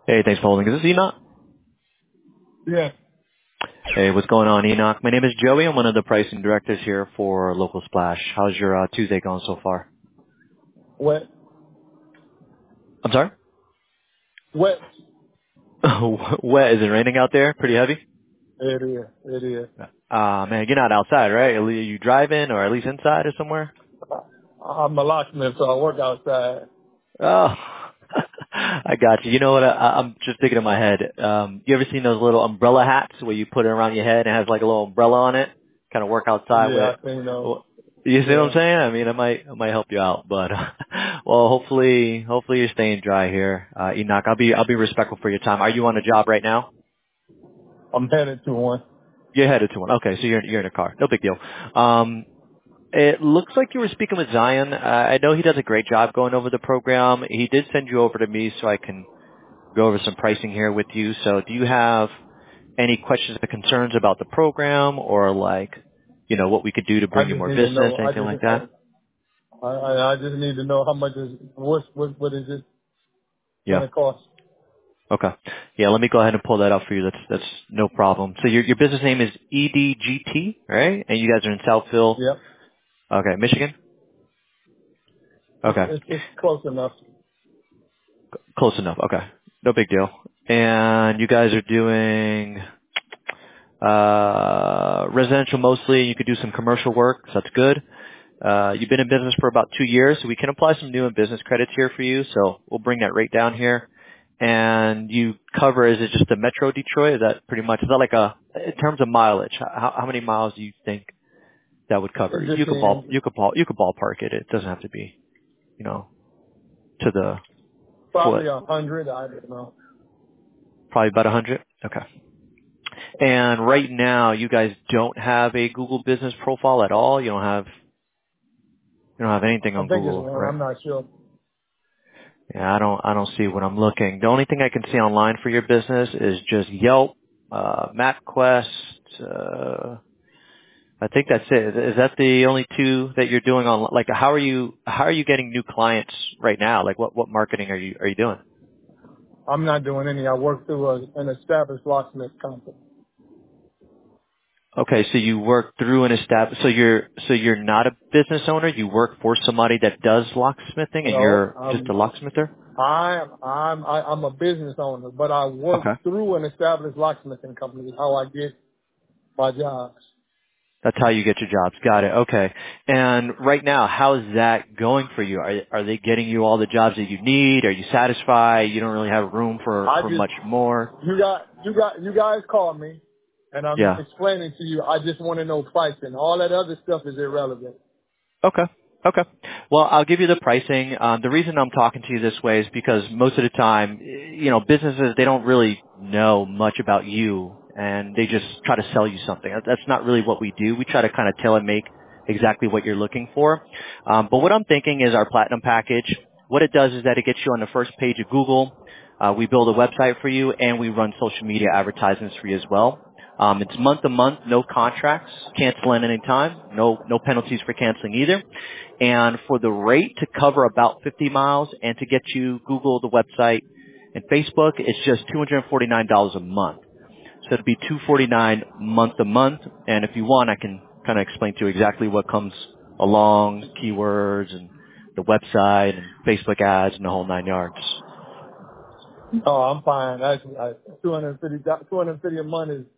Hey, thanks for holding. Is this Enoch? Yeah. Hey, what's going on, Enoch? My name is Joey. I'm one of the pricing directors here for Local Splash. How's your Tuesday going so far? Wet. I'm sorry? Wet. Wet. Is it raining out there? Pretty heavy? It is. It is. Man, you're not outside, right? Are you driving or at least inside or somewhere? I'm a locksmith, so I work outside. Oh, I got you. You know what? I'm just thinking in my head. You ever seen those little umbrella hats where you put it around your head and it has like a little umbrella on it? Kind of work outside Yeah, with. I think those. You see what I'm Yeah. saying? I mean, it might help you out, but well, hopefully you're staying dry here, Enoch. I'll be respectful for your time. Are you on a job right now? I'm headed to one. You're headed to one. Okay, so you're in a car. No big deal. It looks like you were speaking with Zion. I know he does a great job going over the program. He did send you over to me so I can go over some pricing here with you. So do you have any questions or concerns about the program or like, what we could do to I bring you just more need to business, know. anything like that? I just need to know how much is what is it Yeah. gonna cost? Okay. Yeah, let me go ahead and pull that up for you. That's no problem. So your business name is EDGT, right? And you guys are in Southville, Yep. okay, Michigan? Okay. It's close enough. Close enough. Okay. No big deal. And you guys are doing residential mostly. You could do some commercial work, so that's good. You've been in business for about 2 years, so we can apply some new and business credits here for you. So we'll bring that rate down here. And you cover, is it just the Metro Detroit? Is that pretty much, is that like in terms of mileage, how many miles do you think that would cover? Just You could ballpark it. It doesn't have to be, to the probably foot. 100. I don't know. Probably about 100. Okay. And right now, you guys don't have a Google business profile at all. You don't have anything I on think it's Google, one. right? I'm not sure. Yeah, I don't see when I'm looking. The only thing I can see online for your business is just Yelp, MapQuest. I think that's it. Is that the only two that you're doing on? Like, how are you getting new clients right now? Like, what marketing are you doing? I'm not doing any. I work through an established locksmith company. Okay, so you work through an established. So you're not a business owner. You work for somebody that does locksmithing, and No, you're just a locksmither. I'm a business owner, but I work Okay. through an established locksmithing company. Is how I get my jobs. That's how you get your jobs. Got it. Okay. And right now, how's that going for you? Are they getting you all the jobs that you need? Are you satisfied? You don't really have room for I just much more? you guys call me, and I'm Yeah. explaining to you. I just want to know pricing. All that other stuff is irrelevant. Okay. Okay. Well, I'll give you the pricing. The reason I'm talking to you this way is because most of the time, businesses, they don't really know much about you and they just try to sell you something. That's not really what we do. We try to kind of tailor make exactly what you're looking for. But what I'm thinking is our platinum package. What it does is that it gets you on the first page of Google. We build a website for you and we run social media advertisements for you as well. It's month to month, no contracts, cancel at any time, no penalties for canceling either. And for the rate to cover about 50 miles and to get you Google, the website, and Facebook, it's just $249 a month. So it'd be $249 month to month. And if you want, I can kind of explain to you exactly what comes along, keywords and the website and Facebook ads and the whole 9 yards. Oh, I'm fine. Actually, 250 a month is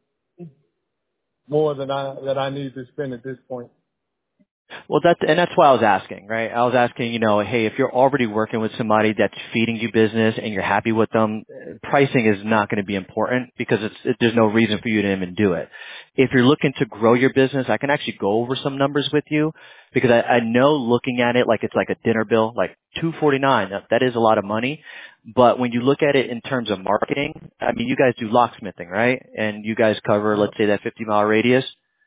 more than I need to spend at this point. Well, that's why I was asking, right? I was asking, hey, if you're already working with somebody that's feeding you business and you're happy with them, pricing is not going to be important because there's no reason for you to even do it. If you're looking to grow your business, I can actually go over some numbers with you because I know looking at it like it's like a dinner bill, like $249, that is a lot of money. But when you look at it in terms of marketing, I mean, you guys do locksmithing, right? And you guys cover, Yep. let's say that 50-mile radius.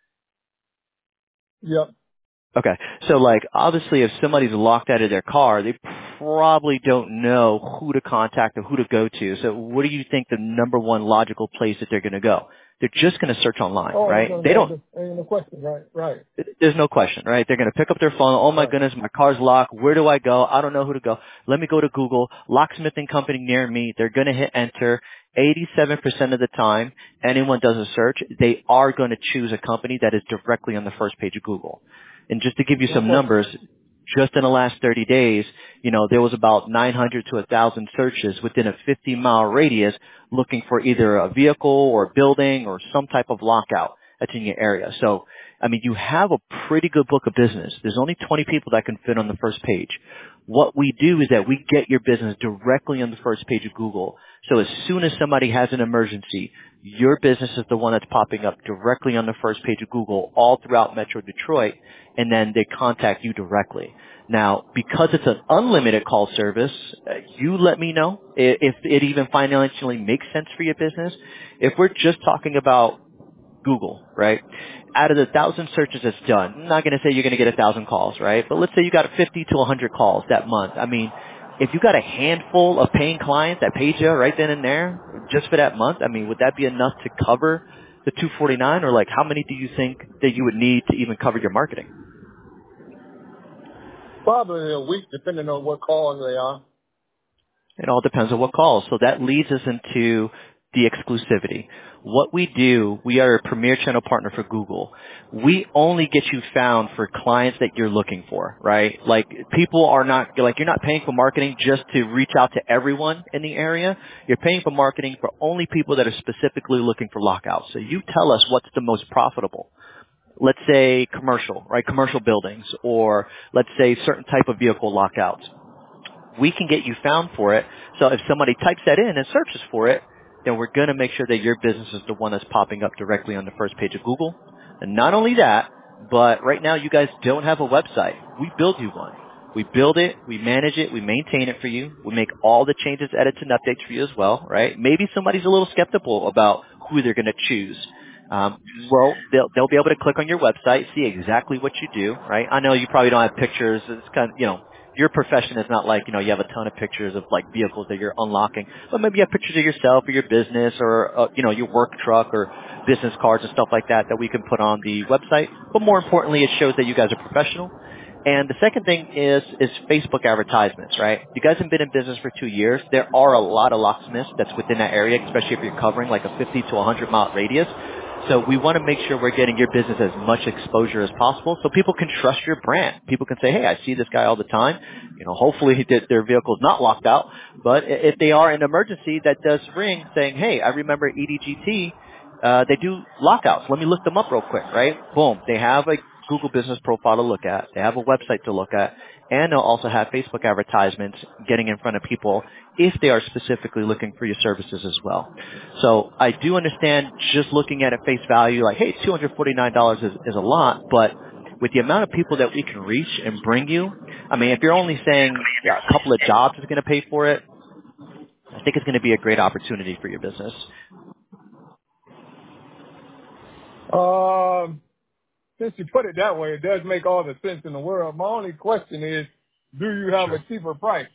Yep. Okay. So like obviously if somebody's locked out of their car, they probably don't know who to contact or who to go to. So what do you think the number one logical place that they're going to go? they're just going to search online, Oh, right? They don't, ain't no question, right. there's no question, right? They're going to pick up their phone. Oh my Right. goodness, my car's locked. Where do I go? I don't know who to go. Let me go to Google, locksmithing company near me. They're going to hit enter. 87% of the time, anyone does a search, they are going to choose a company that is directly on the first page of Google. And just to give you No some question. numbers, just in the last 30 days, there was about 900 to 1,000 searches within a 50-mile radius looking for either a vehicle or a building or some type of lockout that's in your area. So, I mean, you have a pretty good book of business. There's only 20 people that can fit on the first page. What we do is that we get your business directly on the first page of Google. So as soon as somebody has an emergency, your business is the one that's popping up directly on the first page of Google all throughout Metro Detroit, and then they contact you directly. Now, because it's an unlimited call service, you let me know if it even financially makes sense for your business. If we're just talking about Google, right? Out of the 1,000 searches that's done, I'm not going to say you're going to get 1,000 calls, right? But let's say you got 50 to 100 calls that month. I mean, if you got a handful of paying clients that paid you right then and there just for that month, I mean, would that be enough to cover the 249, or like how many do you think that you would need to even cover your marketing? Probably a week, depending on what calls they are. It all depends on what calls. So that leads us into the exclusivity. What we do, we are a premier channel partner for Google. We only get you found for clients that you're looking for, right? Like people are not, like you're not paying for marketing just to reach out to everyone in the area. You're paying for marketing for only people that are specifically looking for lockouts. So you tell us what's the most profitable. Let's say commercial, right? Commercial buildings, or let's say certain type of vehicle lockouts. We can get you found for it. So if somebody types that in and searches for it, then we're going to make sure that your business is the one that's popping up directly on the first page of Google. And not only that, but right now you guys don't have a website. We build you one. We build it, we manage it, we maintain it for you. We make all the changes, edits, and updates for you as well, right? Maybe somebody's a little skeptical about who they're going to choose. Well, they'll be able to click on your website, see exactly what you do, right? I know you probably don't have pictures. It's kind of, your profession is not like, you have a ton of pictures of like vehicles that you're unlocking, but maybe you have pictures of yourself or your business or, your work truck or business cards and stuff like that we can put on the website. But more importantly, it shows that you guys are professional. And the second thing is Facebook advertisements, right? You guys have been in business for 2 years. There are a lot of locksmiths that's within that area, especially if you're covering like a 50 to 100 mile radius. So we want to make sure we're getting your business as much exposure as possible so people can trust your brand. People can say, hey, I see this guy all the time. Hopefully their vehicle's not locked out. But if they are in an emergency, that does ring saying, hey, I remember EDGT. They do lockouts. Let me look them up real quick, right? Boom. They have a Google business profile to look at. They have a website to look at. And they'll also have Facebook advertisements getting in front of people if they are specifically looking for your services as well. So I do understand just looking at it face value, like, hey, $249 is a lot, but with the amount of people that we can reach and bring you, I mean, if you're only saying a couple of jobs is going to pay for it, I think it's going to be a great opportunity for your business. Since you put it that way, it does make all the sense in the world. My only question is, do you have a cheaper price?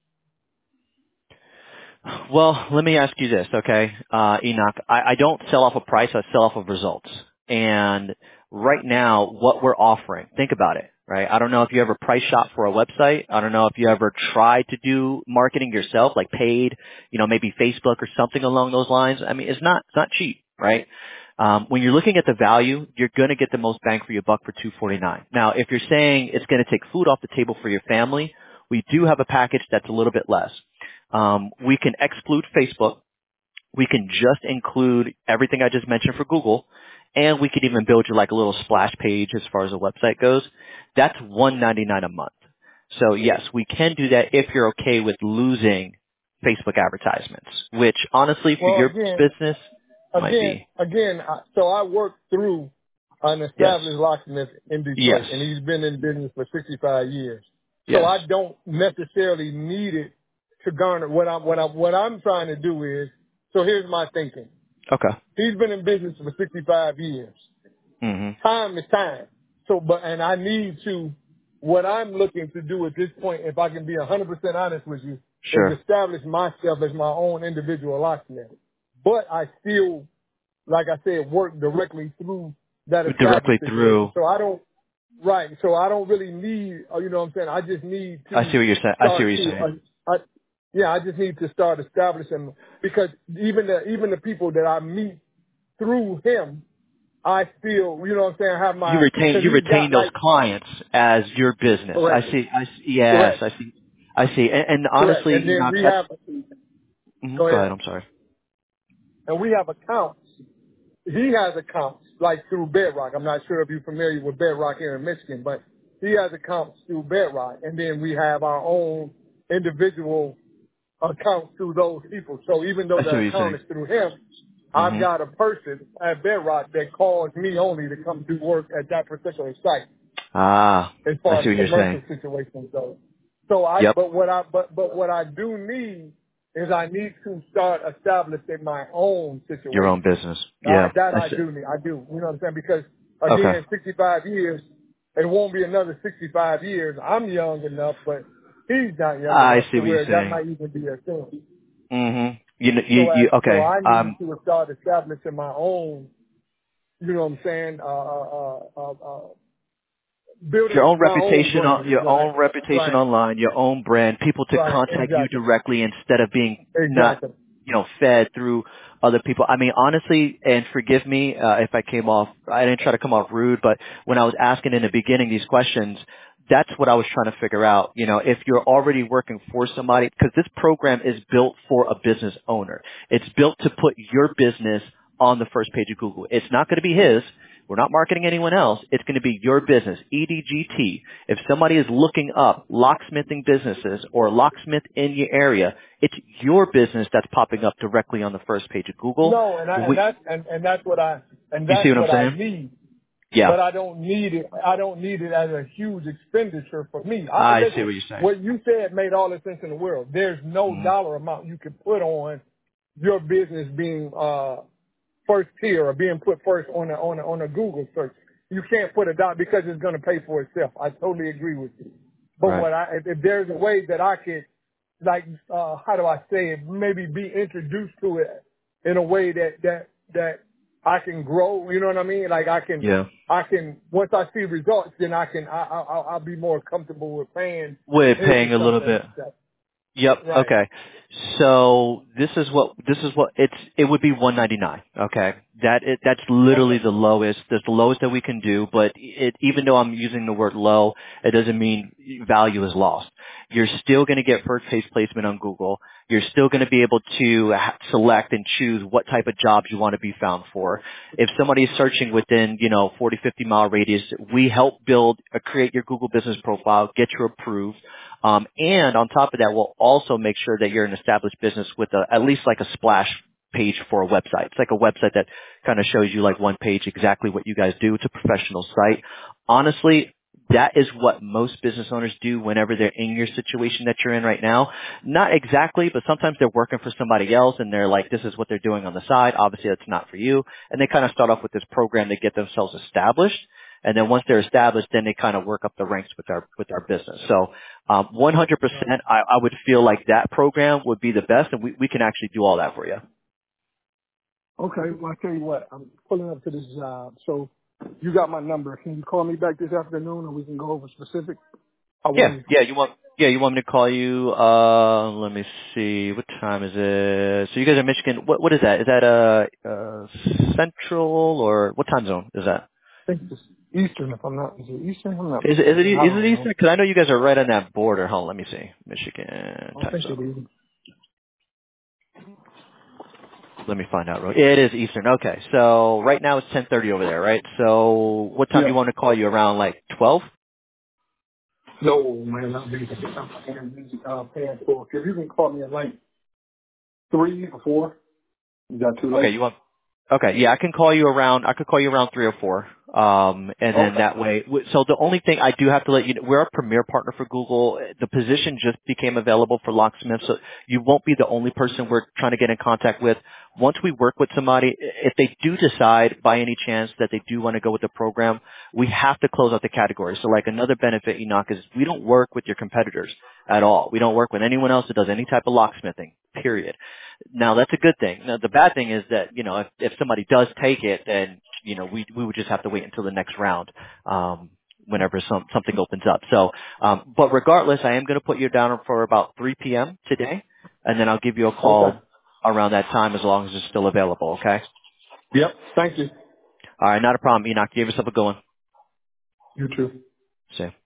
Well, let me ask you this, okay, Enoch. I don't sell off a price. I sell off of results. And right now, what we're offering, think about it, right? I don't know if you ever price shop for a website. I don't know if you ever tried to do marketing yourself, like paid, maybe Facebook or something along those lines. I mean, it's not cheap, right? When you're looking at the value, you're going to get the most bang for your buck for $249. Now, if you're saying it's going to take food off the table for your family, we do have a package that's a little bit less. We can exclude Facebook. We can just include everything I just mentioned for Google, and we could even build you like a little splash page as far as the website goes. That's $199 a month. So yes, we can do that if you're okay with losing Facebook advertisements, which honestly for your business might be. So I work through an established locksmith in Detroit, and he's been in business for 65 years. So I don't necessarily need it to garner what I'm trying to do is, so here's my thinking. Okay. He's been in business for 65 years. Mm-hmm. Time is time. And I need to, what I'm looking to do at this point, if I can be 100% honest with you, is establish myself as my own individual locksmith. But I still like I said, work directly through that Directly established through. situation. So I don't, right. So I don't really need, you know what I'm saying? I just need I to see what you're saying. I see what start you're to, saying. yeah, I just need to start establishing, because even the people that I meet through him, I still, you know what I'm saying, have You my, retain cause you he's retain got those like, clients as your business. I correct, see. Yes, correct, I see. I see. And correct. honestly, And you know, then we that's. have, Mhm, go go ahead. ahead. I'm sorry. And we have accounts. He has accounts like through Bedrock. I'm not sure if you're familiar with Bedrock here in Michigan, but he has accounts through Bedrock. And then we have our own individual accounts through those people. So even though I see the what you're account saying. is through him, I've Mhm. got a person at Bedrock that calls me only to come do work at that particular site Ah, as I far as see what you're commercial saying. situations go. So Yep. but what I do need is I need to start establishing my own Your own situation. business. Yeah. That I I see. do need. I do. You know what I'm saying? Because Okay. again, 65 years, it won't be another 65 years. I'm young enough, but he's not young I enough see to what you're where that saying. might even be a thing. Mhm. You So okay. I need to start establishing my own, you know what I'm saying, Your building own my own reputation brand. Right. reputation Right. online, your own brand, people to Right. contact you Exactly. directly instead of being not, Exactly. fed through other people. I mean, honestly, and forgive me if I didn't try to come off rude, but when I was asking in the beginning these questions, that's what I was trying to figure out. If you're already working for somebody, because this program is built for a business owner. It's built to put your business on the first page of Google. It's not going to be his. We're not marketing anyone else. It's going to be your business, EDGT. If somebody is looking up locksmithing businesses or locksmith in your area, it's your business that's popping up directly on the first page of Google. No, that's what You see what I'm I saying? need. Yeah. But I don't need it. I don't need it as a huge expenditure for me. I see Listen, what you're saying. what you said made all the sense in the world. There's no Mm, dollar amount you can put on your business being first tier or being put first on a Google search. You can't put a dollar because it's going to pay for itself. I totally agree with you. But right. if there's a way that I could, like, how do I say it? Maybe be introduced to it in a way that I can grow. You know what I mean? Like Yeah. I can once I see results, then I'll be more comfortable with paying We're into paying a little something bit. like that. Yep. Right. Okay. So this is what it would be 199. Okay. That's literally Okay. the lowest. That's the lowest that we can do. But even though I'm using the word low, it doesn't mean value is lost. You're still going to get first page placement on Google. You're still going to be able to select and choose what type of jobs you want to be found for. If somebody is searching within, 40, 50 mile radius, we help create your Google business profile, get you approved. And on top of that, we'll also make sure that you're an established business with at least like a splash page for a website. It's like a website that kind of shows you like one page exactly what you guys do. It's a professional site. Honestly, that is what most business owners do whenever they're in your situation that you're in right now. Not exactly, but sometimes they're working for somebody else and they're like, this is what they're doing on the side. Obviously, that's not for you. And they kind of start off with this program to get themselves established. And then once they're established, then they kind of work up the ranks with our business. So 100%, Right. I would feel like that program would be the best, and we can actually do all that for you. Okay. Well, I tell you what, I'm pulling up to this job, so you got my number. Can you call me back this afternoon, and we can go over specific? I Yeah, want yeah. You want me to call you? Let me see. What time is it? So you guys are Michigan. What is that? Is that Central or what time zone is that? I think it's Eastern, if I'm not. Is it Eastern? I'm not. Is it I is it don't Eastern? know. Because I know you guys are right on that border. Hold on, let me see. Michigan I time think it zone. is. Let me find out. It is Eastern. Okay, so right now it's 10:30 over there, right? So what time do Yeah. you want to call you? Around like 12? No, man, I'm busy. I'm paying for. If you can call me at like 3 or 4, is that too Okay, late? Okay, yeah, I could call you around 3 or 4. And then that way, so the only thing I do have to let you know, we're a premier partner for Google. The position just became available for locksmiths, so you won't be the only person we're trying to get in contact with. Once we work with somebody, if they do decide by any chance that they do want to go with the program, we have to close out the category. So like another benefit, Enoch, is we don't work with your competitors at all. We don't work with anyone else that does any type of locksmithing, period. Now that's a good thing. Now the bad thing is that, if somebody does take it, then, we would just have to wait until the next round, whenever something opens up. So, but regardless, I am going to put you down for about 3 p.m. today, and then I'll give you a call around that time as long as it's still available. Okay. Yep. Thank you. All right. Not a problem. Enoch, give yourself a good one. You too. See ya.